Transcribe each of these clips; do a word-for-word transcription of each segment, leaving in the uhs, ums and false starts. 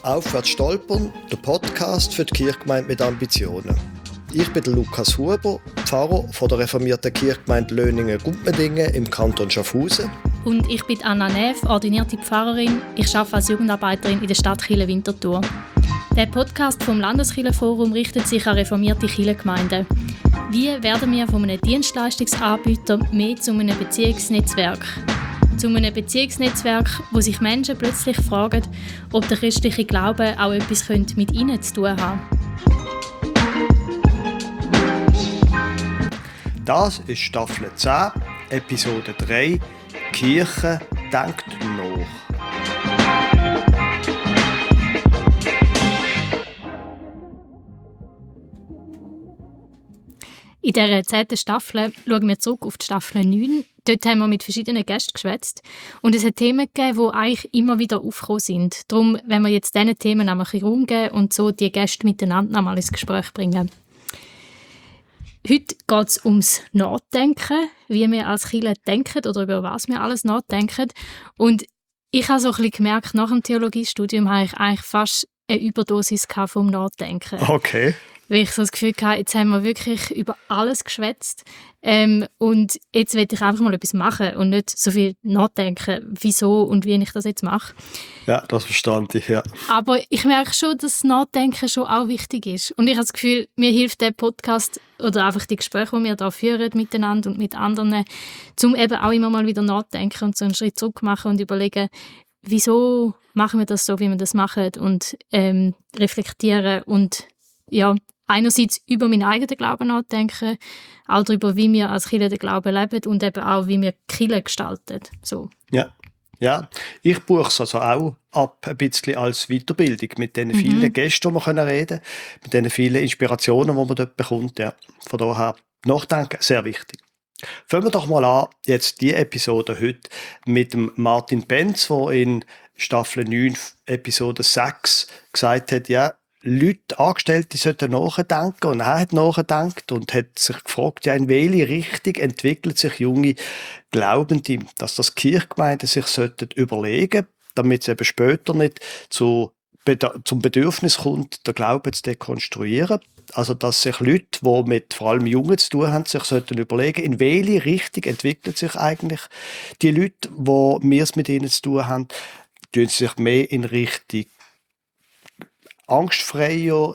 Aufwärts stolpern, der Podcast für die Kirchgemeinde mit Ambitionen. Ich bin Lukas Huber, Pfarrer von der reformierten Kirchgemeinde Löningen-Gumpendingen im Kanton Schaffhausen. Und ich bin Anna Neff, ordinierte Pfarrerin. Ich arbeite als Jugendarbeiterin in der Stadtkirche Winterthur. Der Podcast vom Landeskirchenforum richtet sich an reformierte Kirchengemeinden. Wie werden wir von einem Dienstleistungsanbieter mehr zu einem Beziehungsnetzwerk? Zu einem Beziehungsnetzwerk, wo sich Menschen plötzlich fragen, ob der christliche Glaube auch etwas mit ihnen zu tun hat. Das ist Staffel zehn, Episode drei, Kirche denkt nach. In dieser zehnten Staffel schauen wir zurück auf die Staffel neun. Dort haben wir mit verschiedenen Gästen geschwätzt. Und es hat Themen gegeben, die eigentlich immer wieder aufgekommen sind. Darum, wenn wir jetzt diesen Themen ein bisschen Raum geben und so die Gäste miteinander noch mal ins Gespräch bringen. Heute geht es ums Nachdenken, wie wir als Kirche denken oder über was wir alles nachdenken. Und ich habe so ein bisschen gemerkt, nach dem Theologiestudium habe ich eigentlich fast eine Überdosis vom Nachdenken. Okay. Weil ich so das Gefühl hatte, jetzt haben wir wirklich über alles geschwätzt ähm, und jetzt will ich einfach mal etwas machen und nicht so viel nachdenken, wieso und wie ich das jetzt mache. Ja, das verstand ich, ja. Aber ich merke schon, dass das Nachdenken schon auch wichtig ist. Und ich habe das Gefühl, mir hilft der Podcast oder einfach die Gespräche, die wir hier führen miteinander und mit anderen, um eben auch immer mal wieder nachdenken und so einen Schritt zurück machen und überlegen, wieso machen wir das so, wie wir das machen und ähm, reflektieren und ja, einerseits über meinen eigenen Glauben nachdenken, auch darüber, wie wir als Kirche den Glauben leben und eben auch, wie wir Kirche gestalten. So. Ja. Ja, ich buche es also auch ab, ein bisschen als Weiterbildung, mit den vielen Mhm. Gästen, die wir reden können, mit den vielen Inspirationen, die man dort bekommt. Ja. Von daher, Nachdenken, sehr wichtig. Fangen wir doch mal an, jetzt die Episode heute mit dem Martin Benz, der in Staffel neun, Episode sechs gesagt hat, ja, Leute, Angestellte sollten nachdenken, und er hat nachgedacht und hat sich gefragt, ja, in welche Richtung entwickelt sich junge Glaubende, dass das Kirchgemeinden sich sollten überlegen, damit es eben später nicht zu, zum Bedürfnis kommt, den Glauben zu dekonstruieren. Also, dass sich Leute, die mit vor allem Jungen zu tun haben, sich sollten überlegen, in welche Richtung entwickelt sich eigentlich die Leute, die wir es mit ihnen zu tun haben, tun sie sich mehr in Richtung angstfreier,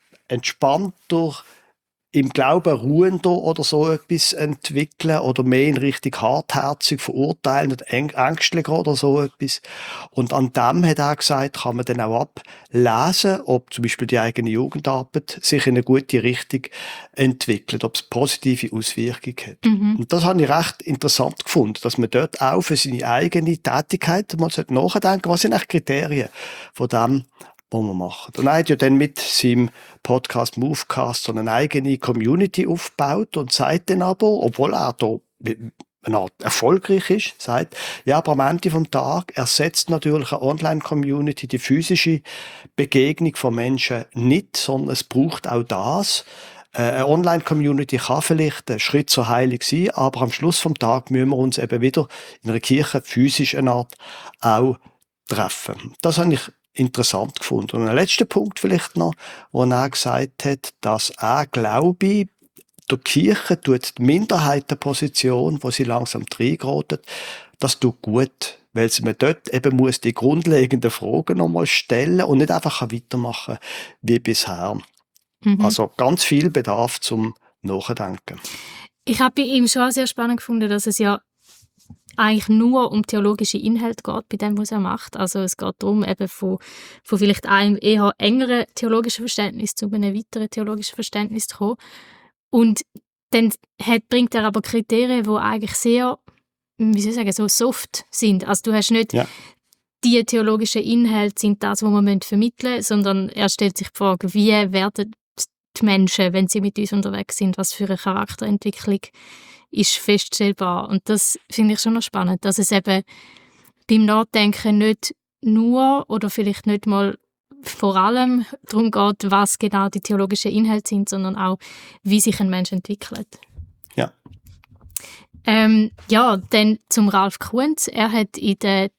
entspannter, im Glauben ruhender oder so etwas entwickeln oder mehr in Richtung hartherzig, verurteilend, ängstlicher oder so etwas. Und an dem, hat er gesagt, kann man dann auch ablesen, ob zum Beispiel die eigene Jugendarbeit sich in eine gute Richtung entwickelt, ob es positive Auswirkungen hat. Mhm. Und das habe ich recht interessant gefunden, dass man dort auch für seine eigene Tätigkeit mal nachdenken, was sind eigentlich Kriterien von dem, was man macht. Und er hat ja dann mit seinem Podcast Movecast so eine eigene Community aufgebaut und sagt dann aber, obwohl er da eine Art erfolgreich ist, sagt, ja, aber am Ende vom Tag ersetzt natürlich eine Online-Community die physische Begegnung von Menschen nicht, sondern es braucht auch das. Eine Online-Community kann vielleicht ein Schritt zur Heilung sein, aber am Schluss vom Tag müssen wir uns eben wieder in einer Kirche physisch eine Art auch treffen. Das habe ich interessant gefunden. Und ein letzter Punkt vielleicht noch, wo er gesagt hat, dass er glaube, der Kirche tut die Minderheitenposition, wo sie langsam reingerät, das tut gut, weil man dort eben muss die grundlegenden Fragen nochmal stellen und nicht einfach weitermachen wie bisher. Mhm. Also ganz viel Bedarf zum Nachdenken. Ich habe bei ihm schon sehr spannend gefunden, dass es ja eigentlich nur um theologische Inhalte geht, bei dem, was er macht. Also es geht darum, eben von, von vielleicht einem eher engeren theologischen Verständnis zu einem weiteren theologischen Verständnis zu kommen. Und dann hat, bringt er aber Kriterien, die eigentlich sehr, wie soll ich sagen, so soft sind. Also du hast nicht Ja. die theologischen Inhalte sind das, was wir vermitteln müssen, sondern er stellt sich die Frage, wie werden die Menschen, wenn sie mit uns unterwegs sind, was für eine Charakterentwicklung ist feststellbar. Und das finde ich schon noch spannend, dass es eben beim Nachdenken nicht nur oder vielleicht nicht mal vor allem darum geht, was genau die theologischen Inhalte sind, sondern auch, wie sich ein Mensch entwickelt. Ja. Ähm, ja, dann zum Ralf Kunz. Er hat in der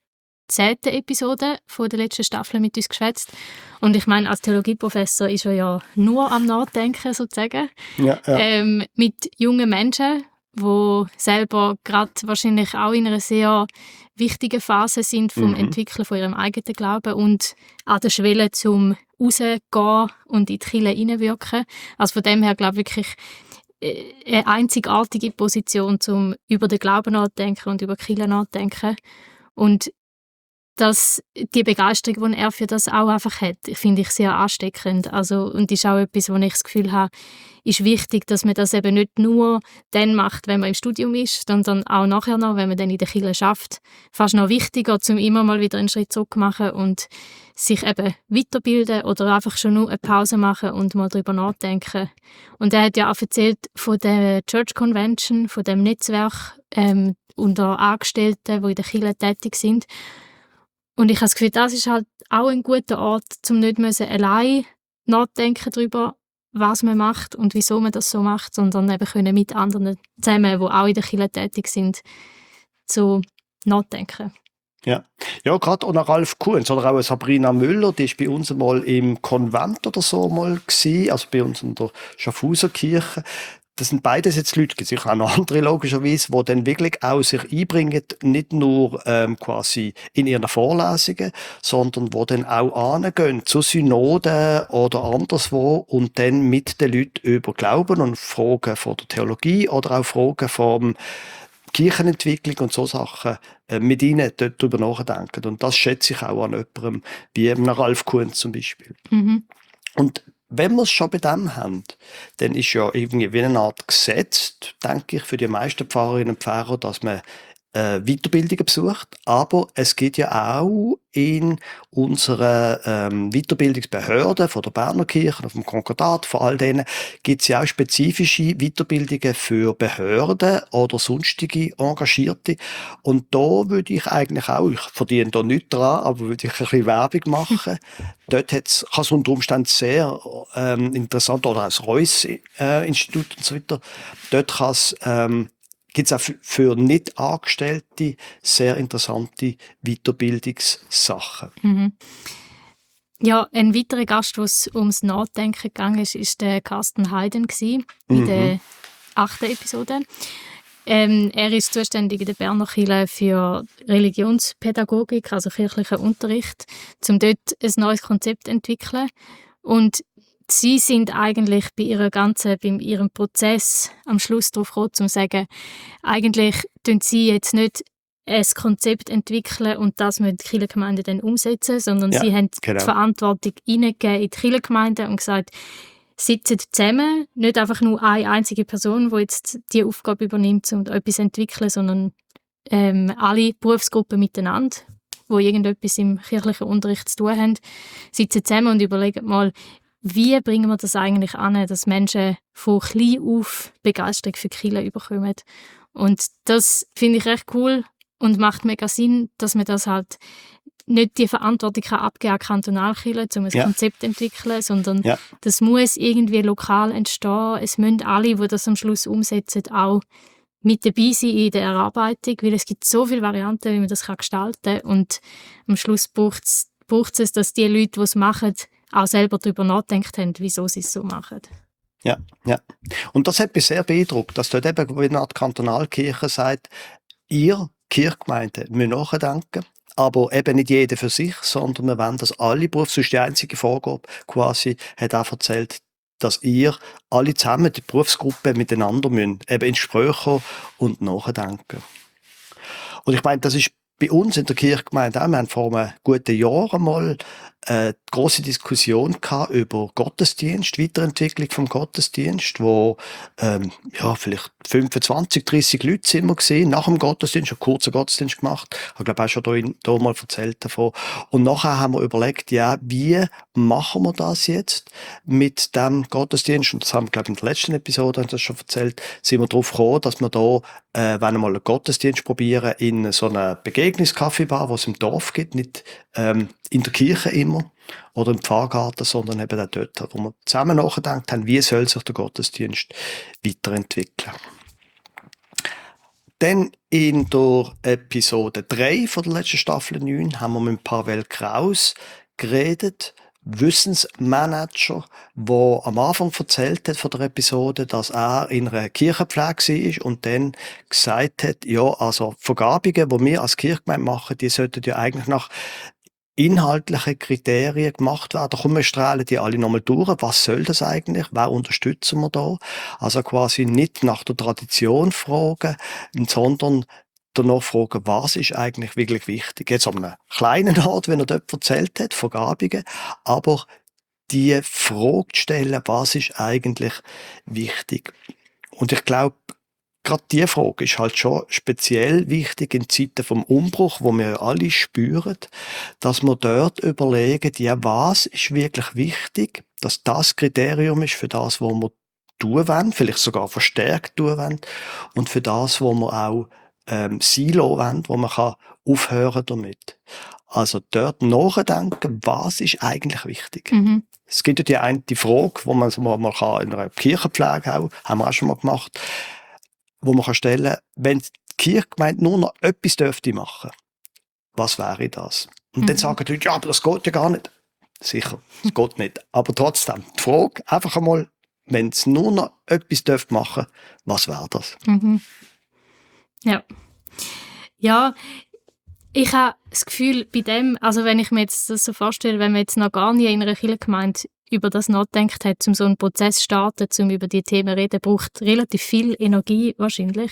zehnten Episode von der letzten Staffel mit uns geschwätzt. Und ich meine, als Theologieprofessor ist er ja nur am Nachdenken, sozusagen. Ja, ja. Ähm, mit jungen Menschen, die selber gerade wahrscheinlich auch in einer sehr wichtigen Phase sind vom Mhm. Entwickeln von ihrem eigenen Glauben und an der Schwelle zum rausgehen und in die Kirche hineinwirken. Also von dem her glaube ich wirklich äh, eine einzigartige Position, um über den Glauben nachzudenken und über die Kirche nachzudenken. Und dass die Begeisterung, die er für das auch einfach hat, finde ich sehr ansteckend. Also, und ist auch etwas, wo ich das Gefühl habe, ist wichtig, dass man das eben nicht nur dann macht, wenn man im Studium ist, sondern auch nachher noch, wenn man dann in der Kirche schafft. Fast noch wichtiger, um immer mal wieder einen Schritt zurück zu machen und sich eben weiterbilden oder einfach schon nur eine Pause machen und mal darüber nachdenken. Und er hat ja auch erzählt von der Church Convention, von dem Netzwerk ähm, unter Angestellten, die in der Kirche tätig sind. Und ich habe das Gefühl, das ist halt auch ein guter Ort, um nicht müssen allein nachdenken darüber, was man macht und wieso man das so macht, sondern eben können mit anderen zusammen, die auch in der Kirche tätig sind, so nachdenken. Ja, ja, gerade auch Ralf Kuhns oder auch Sabrina Müller, die ist bei uns mal im Konvent oder so mal gewesen, also bei uns in der Schaffhauser Kirche. Das sind beides jetzt Leute, gibt sicher auch noch andere logischerweise, die dann wirklich auch sich einbringen, nicht nur ähm, quasi in ihren Vorlesungen, sondern die dann auch angehen zu Synoden oder anderswo und dann mit den Leuten über Glauben und Fragen von der Theologie oder auch Fragen vom Kirchenentwicklung und so Sachen äh, mit ihnen dort drüber nachdenken. Und das schätze ich auch an jemandem wie einem Ralf Kuhns zum Beispiel. Mhm. Und wenn wir es schon bei dem haben, dann ist ja irgendwie wie eine Art Gesetz, denke ich, für die meisten Pfarrerinnen und Pfarrer, dass man äh, Weiterbildungen besucht. Aber es gibt ja auch in unserer ähm, Weiterbildungsbehörde von der Berner Kirche, vom Konkordat, von all denen, gibt es ja auch spezifische Weiterbildungen für Behörden oder sonstige Engagierte. Und da würde ich eigentlich auch, ich verdiene da nichts dran, aber würde ich ein bisschen Werbung machen. Dort hat's, kann es unter Umständen sehr ähm, interessant, oder das Reuss-Institut äh, und so weiter, dort kann es ähm, gibt es auch für, für Nicht-Angestellte sehr interessante Weiterbildungssachen. Mhm. Ja, ein weiterer Gast, wo es ums Nachdenken gegangen ist, ist der Carsten Heiden gewesen, in Mhm. der achten Episode. Ähm, er ist zuständig in der Berner Kirche für Religionspädagogik, also kirchlichen Unterricht, um dort ein neues Konzept zu entwickeln. Und sie sind eigentlich bei ihrer ganzen, bei ihrem Prozess am Schluss darauf gekommen, um zu sagen, eigentlich tun sie jetzt nicht ein Konzept entwickeln und das mit der Kirchengemeinde dann umsetzen, sondern Ja, sie haben genau. die Verantwortung hineingegeben in die Kirchengemeinde und gesagt, sitzen zusammen, nicht einfach nur eine einzige Person, die jetzt die Aufgabe übernimmt und etwas entwickeln, sondern ähm, alle Berufsgruppen miteinander, die irgendetwas im kirchlichen Unterricht zu tun haben, sitzen zusammen und überlegen mal, wie bringen wir das eigentlich an, dass Menschen von klein auf Begeisterung für die Kirche bekommen. Und das finde ich recht cool und macht mega Sinn, dass man das halt nicht die Verantwortung kann abgeben an Kantonalkirche, um ein Ja. Konzept zu entwickeln, sondern Ja. das muss irgendwie lokal entstehen. Es müssen alle, die das am Schluss umsetzen, auch mit dabei sein in der Erarbeitung, weil es gibt so viele Varianten, wie man das kann gestalten kann. Und am Schluss braucht es, dass die Leute, die es machen, auch selber darüber nachdenkt haben, wieso sie es so machen. Ja, ja. Und das hat mich sehr beeindruckt, dass dort eben wie eine Art Kantonalkirche sagt, ihr Kirchgemeinden müsst nachdenken, aber eben nicht jeder für sich, sondern wir wollen, dass alle Berufe, sonst die einzige Vorgabe quasi, hat auch erzählt, dass ihr alle zusammen, die Berufsgruppe miteinander müssen, eben ins Gespräch kommen und nachdenken. Und ich meine, das ist bei uns in der Kirchgemeinde auch, wir haben vor einem guten Jahr einmal eine grosse Diskussion gehabt über Gottesdienst, Weiterentwicklung vom Gottesdienst, wo ähm, ja, vielleicht fünfundzwanzig, dreißig Leute sind wir gesehen nach dem Gottesdienst, einen kurzen Gottesdienst gemacht. Ich glaube auch schon da, in, da mal erzählt davon. Und nachher haben wir überlegt, ja, wie machen wir das jetzt mit dem Gottesdienst? Und das haben wir, glaube ich, in der letzten Episode haben wir das schon erzählt, sind wir darauf gekommen, dass wir da, äh, wenn wir mal einen Gottesdienst probieren, in so einer Begegnungskaffeebar, die es im Dorf gibt, nicht ähm, in der Kirche immer oder im Pfarrgarten, sondern eben auch dort, wo wir zusammen nachgedacht haben, wie soll sich der Gottesdienst weiterentwickeln. Dann in der Episode drei von der letzten Staffel neun haben wir mit Pavel Kraus geredet, Wissensmanager, der am Anfang erzählt hat von der Episode, dass er in einer Kirchenpflege war und dann gesagt hat, ja, also Vergabungen, die wir als Kirchgemeinde machen, die sollten ja eigentlich nach inhaltliche Kriterien gemacht werden. Komm, wir strahlen die alle nochmal durch. Was soll das eigentlich? Wer unterstützen wir da? Also quasi nicht nach der Tradition fragen, sondern danach fragen, was ist eigentlich wirklich wichtig. Jetzt an einem kleinen Ort, wenn er dort erzählt hat, Vergabungen, aber die Frage stellen, was ist eigentlich wichtig? Und ich glaube, gerade diese Frage ist halt schon speziell wichtig in Zeiten vom Umbruch, wo wir alle spüren, dass wir dort überlegen, ja, was ist wirklich wichtig, dass das Kriterium ist für das, was wir tun wollen, vielleicht sogar verstärkt tun wollen, und für das, was wir auch ähm, Silo wollen, wo man kann aufhören damit. Also dort nachdenken, was ist eigentlich wichtig. Mhm. Es gibt ja die eine die Frage, wo man, wo man kann in einer Kirchenpflege auch, haben wir auch schon mal gemacht, wo man kann stellen, wenn die Kirchgemeinde nur noch etwas dürfte machen, was wäre das? Und Mhm. dann sagen die Leute, ja, aber das geht ja gar nicht. Sicher, das geht nicht. Aber trotzdem, die Frage einfach einmal, wenn es nur noch etwas dürfte machen, was wäre das? Mhm. Ja. Ja, ich habe das Gefühl, bei dem, also wenn ich mir jetzt das so vorstelle, wenn man jetzt noch gar nie in einer Kirchengemeinde über das nachgedacht hat, um so einen Prozess zu starten, um über die Themen zu reden, braucht relativ viel Energie wahrscheinlich.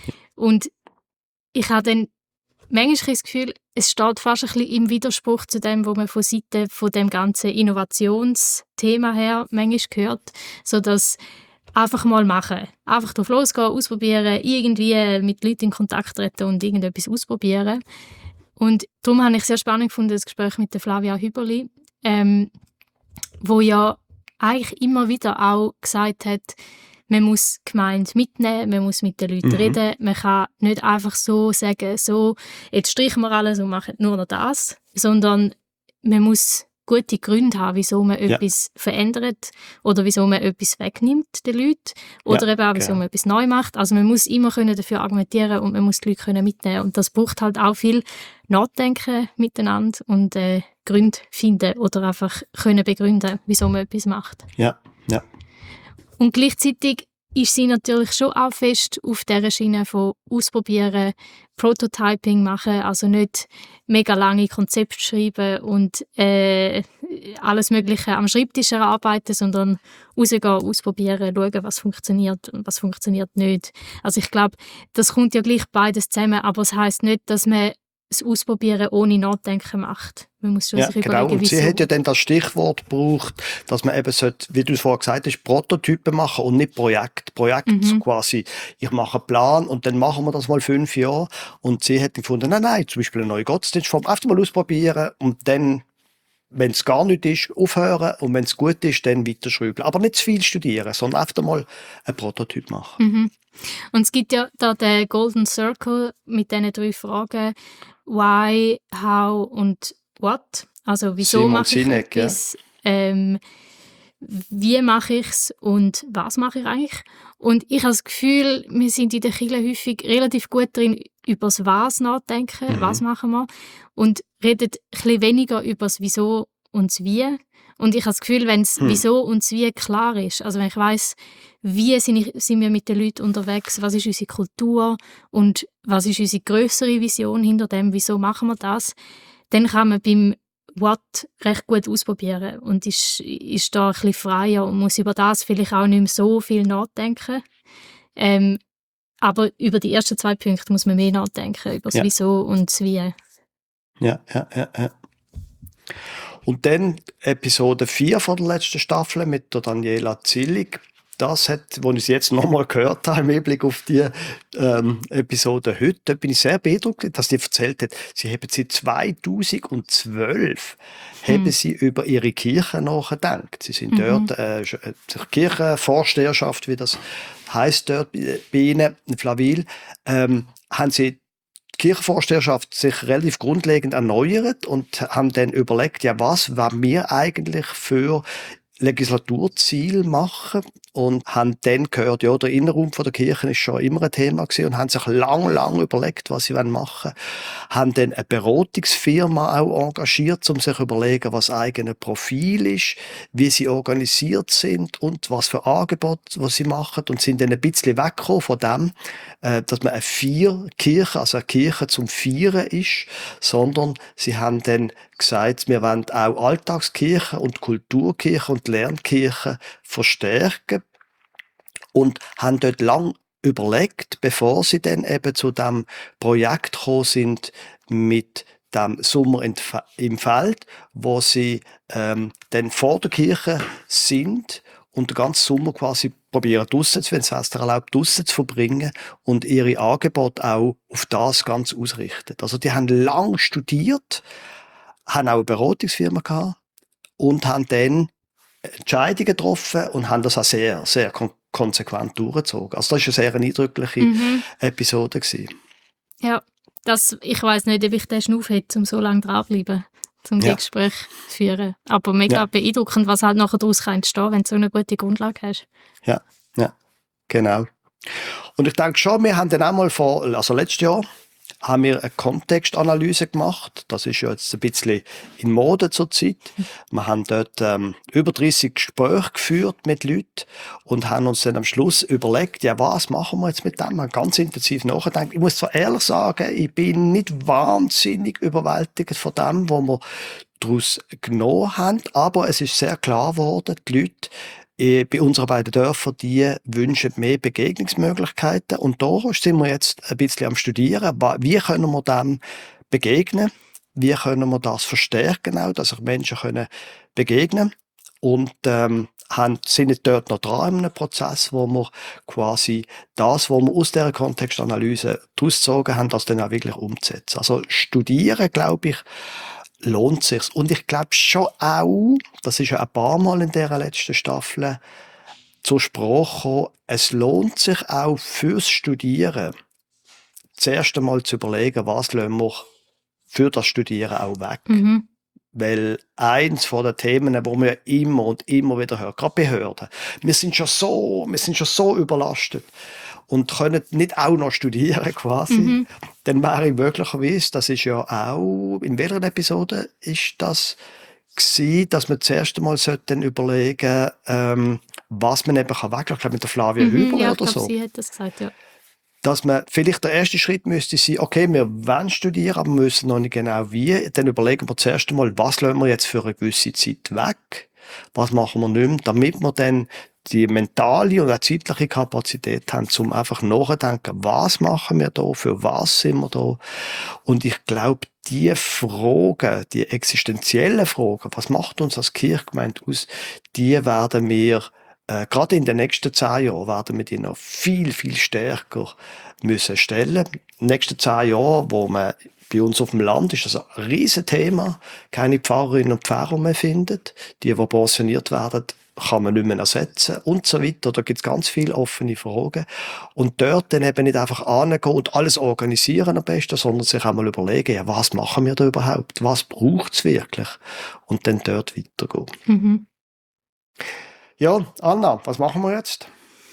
Und ich habe dann manchmal das Gefühl, es steht fast ein bisschen im Widerspruch zu dem, was man von Seite von dem ganzen Innovationsthema her manchmal hört, sodass einfach mal machen. Einfach drauf losgehen, ausprobieren, irgendwie mit Leuten in Kontakt treten und irgendetwas ausprobieren. Und darum habe ich sehr spannend gefunden, das Gespräch mit der Flavia Hüberli, ähm, wo ja eigentlich immer wieder auch gesagt hat, man muss die Gemeinde mitnehmen, man muss mit den Leuten Mhm. reden, man kann nicht einfach so sagen, so, jetzt streichen wir alles und machen nur noch das, sondern man muss gute Gründe haben, wieso man Ja. etwas verändert oder wieso man etwas wegnimmt den Leuten oder Ja, eben auch, wieso genau. man etwas neu macht. Also man muss immer können dafür argumentieren und man muss die Leute können mitnehmen und das braucht halt auch viel Nachdenken miteinander und äh, Gründe finden oder einfach können begründen, wieso man etwas macht. Ja, ja. Und gleichzeitig ist sie natürlich schon auch fest auf dieser Schiene von ausprobieren, Prototyping machen, also nicht mega lange Konzepte schreiben und äh, alles Mögliche am Schreibtisch erarbeiten, sondern rausgehen, ausprobieren, schauen, was funktioniert und was funktioniert nicht. Also ich glaube, das kommt ja gleich beides zusammen, aber es heisst nicht, dass man das Ausprobieren ohne Nachdenken macht. Man muss schon Ja, sich genau. überlegen, Und sie wieso. hat ja dann das Stichwort gebraucht, dass man eben sollte, wie du es vorher gesagt hast, Prototypen machen und nicht Projekt. Projekt Mhm. quasi, ich mache einen Plan und dann machen wir das mal fünf Jahre. Und sie hat dann gefunden, nein, nein, zum Beispiel eine neue Gottesdienstform, einfach mal ausprobieren und dann, wenn es gar nicht ist, aufhören und wenn es gut ist, dann weiterschrauben. Aber nicht zu viel studieren, sondern einfach mal einen Prototyp machen. Mhm. Und es gibt ja da den Golden Circle mit diesen drei Fragen: Why, How und What. Also wieso Simon mache ich Sinek, ja. etwas, ähm, wie mache ich es und was mache ich eigentlich? Und ich habe das Gefühl, wir sind in der Kirche häufig relativ gut drin, über das Was nachdenken, Mhm. was machen wir, und reden ein bisschen weniger über das Wieso und das Wie. Und ich habe das Gefühl, wenn das Hm. Wieso und das Wie klar ist, also wenn ich weiss, wie sind, ich, sind wir mit den Leuten unterwegs, was ist unsere Kultur und was ist unsere grössere Vision hinter dem, wieso machen wir das, dann kann man beim What recht gut ausprobieren und ist, ist da ein bisschen freier und muss über das vielleicht auch nicht mehr so viel nachdenken. Ähm, aber über die ersten zwei Punkte muss man mehr nachdenken, über das Ja. Wieso und das Wie. Ja, ja, ja, ja. Und dann Episode vier von der letzten Staffel mit der Daniela Zillig. Das hat, als ich es jetzt nochmal gehört habe, im Hinblick auf die ähm, Episode heute, da bin ich sehr beeindruckt, dass sie erzählt hat, sie haben seit zweitausendzwölf Hm. haben sie über ihre Kirche nachgedacht. Sie sind Mhm. dort, äh, sch- äh, die Kirchenvorsteherschaft, wie das heisst dort bei bei ihnen in Flawil, ähm, haben sie die Kirchenvorsteherschaft sich relativ grundlegend erneuert und haben dann überlegt, ja, was wollen wir eigentlich für Legislaturziel machen und haben dann gehört, ja, der Innenraum von der Kirche ist schon immer ein Thema gewesen und haben sich lang, lang überlegt, was sie machen wollen. Haben dann eine Beratungsfirma auch engagiert, um sich zu überlegen, was eigene Profil ist, wie sie organisiert sind und was für Angebote, was sie machen, und sind dann ein bisschen weggekommen von dem, äh, dass man eine Vier-Kirche, also eine Kirche zum Vieren ist, sondern sie haben dann gesagt, wir wollen auch Alltagskirche und Kulturkirche und Lernkirche verstärken und haben dort lang überlegt, bevor sie dann eben zu dem Projekt gekommen sind mit dem Sommer im Feld, wo sie ähm, dann vor der Kirche sind und den ganzen Sommer quasi probieren, draussen zu, wenn es das erlaubt, draussen zu verbringen und ihre Angebote auch auf das ganz ausrichten. Also die haben lang studiert, haben auch eine Beratungsfirma gehabt und haben dann Entscheidungen getroffen und haben das auch sehr, sehr kon- konsequent durchgezogen. Also das war eine sehr eindrückliche Mhm. Episode gewesen. Ja, das, ich weiss nicht, ob ich den Schnuff hätte, um so lange dranbleiben, um die Ja. Gespräche zu führen. Aber mega Ja. beeindruckend, was halt nachher daraus kann entstehen, wenn du so eine gute Grundlage hast. Ja, ja, genau. Und ich denke schon, wir haben dann auch mal vor, also letztes Jahr, haben wir eine Kontextanalyse gemacht. Das ist ja jetzt ein bisschen in Mode zurzeit. Wir haben dort ähm, über dreißig Gespräche geführt mit Leuten und haben uns dann am Schluss überlegt, ja, was machen wir jetzt mit dem? Wir haben ganz intensiv nachgedacht. Ich muss zwar ehrlich sagen, ich bin nicht wahnsinnig überwältigt von dem, was wir daraus genommen haben, aber es ist sehr klar geworden, die Leute äh, bei unseren beiden Dörfern, die wünschen mehr Begegnungsmöglichkeiten. Und da sind wir jetzt ein bisschen am Studieren, wa- wie können wir dem begegnen, wie können wir das verstärken, auch, dass sich Menschen können begegnen und ähm, haben, sind jetzt dort noch dran in einem Prozess, wo wir quasi das, was wir aus dieser Kontextanalyse daraus gezogen haben, das dann auch wirklich umzusetzen. Also studieren, glaube ich, lohnt sich's. Und ich glaube schon auch, das ist ja ein paar Mal in dieser letzten Staffel zur Sprache gekommen, es lohnt sich auch fürs Studieren, zuerst einmal zu überlegen, was lassen wir für das Studieren auch weg. Mhm. Weil eins von den Themen, wo wir immer und immer wieder hören, gerade Behörden, wir sind schon so, wir sind schon so überlastet und können nicht auch noch studieren quasi, Mhm. dann wäre möglicherweise, das ist ja auch, in welcher Episode ist das gewesen, dass man zuerst einmal sollten überlegen, ähm, was man eben kann weglassen. Ich glaube, mit der Flavia Mhm. Hüberle Ja, ich oder glaube, so. sie hat das gesagt, ja. Dass man vielleicht der erste Schritt müsste sein, okay, wir wollen studieren, aber wir wissen noch nicht genau wie. Dann überlegen wir zuerst einmal, was lassen wir jetzt für eine gewisse Zeit weg? Was machen wir nicht mehr, damit wir dann die mentale und auch zeitliche Kapazität haben, um einfach nachzudenken, was machen wir da, für was sind wir da? Und ich glaube, die Fragen, die existenziellen Fragen, was macht uns als Kirchgemeinde aus, die werden wir Äh, gerade in den nächsten zehn Jahren werden wir die noch viel, viel stärker müssen stellen. In den nächsten zehn Jahren, wo man bei uns auf dem Land ist, das ein Riesenthema, keine Pfarrerinnen und Pfarrer mehr findet. Die, die pensioniert werden, kann man nicht mehr ersetzen und so weiter. Da gibt es ganz viele offene Fragen. Und dort dann eben nicht einfach angehen und alles organisieren am besten, sondern sich auch mal überlegen, ja, was machen wir da überhaupt? Was braucht es wirklich? Und dann dort weitergehen. Mhm. Ja, Anna, was machen wir jetzt?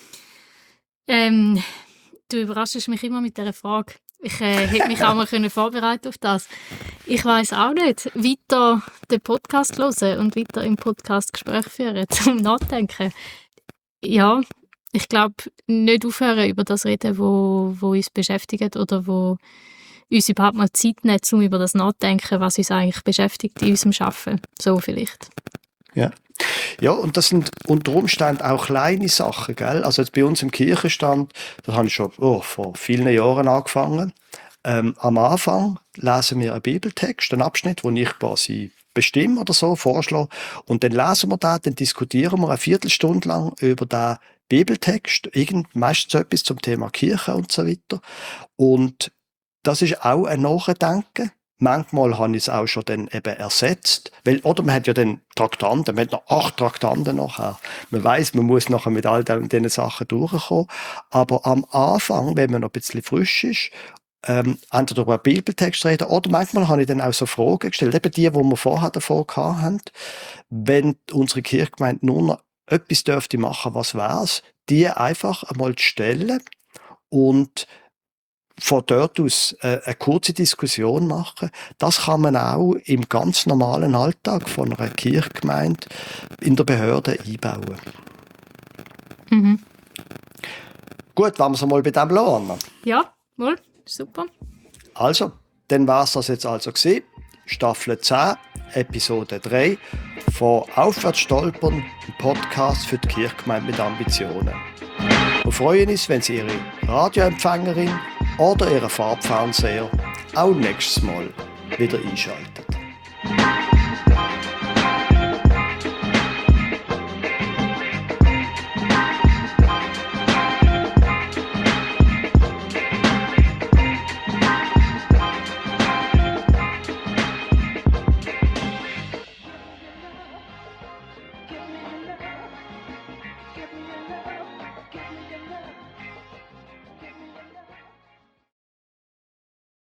Ähm, du überraschst mich immer mit dieser Frage. Ich äh, hätte mich auch mal können vorbereiten auf das. Ich weiß auch nicht. Weiter den Podcast hören und weiter im Podcast Gespräch führen, zum Nachdenken. Ja, ich glaube, nicht aufhören über das reden, wo, wo uns beschäftigt oder wo uns überhaupt mal Zeit nimmt, um über das nachzudenken, was uns eigentlich beschäftigt in unserem Arbeiten. So vielleicht. Ja. Ja, und das sind unter Umständen auch kleine Sachen, gell? Also jetzt bei uns im Kirchenstand, das habe ich schon oh, vor vielen Jahren angefangen. Ähm, am Anfang lesen wir einen Bibeltext, einen Abschnitt, den ich quasi bestimme oder so, vorschlage. Und dann lesen wir den, dann diskutieren wir eine Viertelstunde lang über den Bibeltext, irgend, meistens etwas zum Thema Kirche und so weiter. Und das ist auch ein Nachdenken. Manchmal habe ich es auch schon dann eben ersetzt. Weil, oder man hat ja dann Traktanten, man hat noch acht Traktanten nachher. Man weiss, man muss nachher mit all diesen Sachen durchkommen. Aber am Anfang, wenn man noch ein bisschen frisch ist, ähm, entweder über einen Bibeltext reden, oder manchmal habe ich dann auch so Fragen gestellt, eben die, die wir vorher davor hatten. Wenn unsere Kirchgemeinde nur noch etwas dürfte machen, was wär's, die einfach einmal zu stellen und von dort aus äh, eine kurze Diskussion machen. Das kann man auch im ganz normalen Alltag von einer Kirchgemeinde in der Behörde einbauen. Mhm. Gut, wollen wir es mal bei dem lassen? Ja, wohl, super. Also, dann war es das jetzt also gewesen. Staffel zehn, Episode drei von Aufwärts stolpern, ein Podcast für die Kirchgemeinde mit Ambitionen. Wir freuen uns, wenn Sie Ihre Radioempfängerin oder Ihren Farbfernseher auch nächstes Mal wieder einschalten.